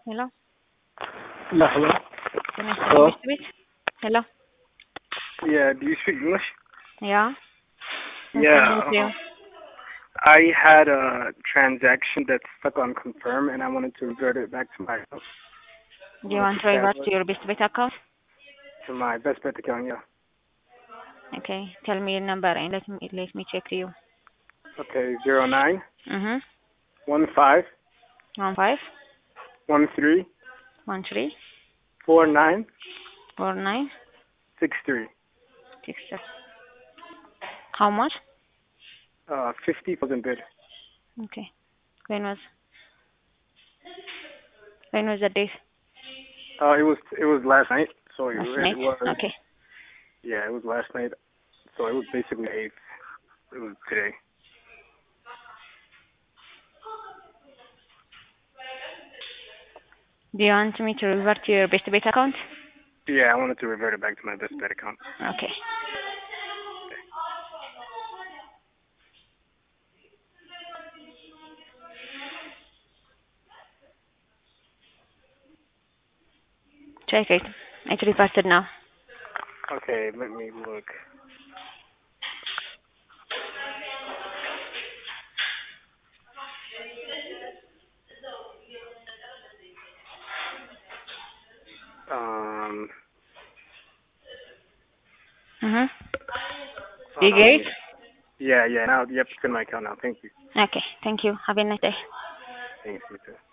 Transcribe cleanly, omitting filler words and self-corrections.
Hello? Yeah, hello. Can I speak Hello. with? Hello? Yeah, do you speak English? Yeah? How can Yeah, I help you? I had a transaction that stuck on confirm, and I wanted to revert it back to my Do you want to revert tablet, to your BestBet account? to my best bet account. Yeah. Okay. Tell me your number and let me check you. Okay, 09 Mm-hmm. 15 15 13 13 49 49 63. 6. How much? 50,000 bid. Okay. When was when was the date? It was last night, so Last night. it was Okay. yeah, it was last night, so it was basically 8th. It was today. Do you want me to revert to your BestBet account? Yeah, I wanted to revert it back to my best bet account. Okay. Check it. It's reverted now. Okay, let me look. Um, Mm-hmm. Hold You on, get let it? me. Yeah, now, yep, it's in my account now. Thank you. Okay. Thank you. Have a nice day. Thanks, you too.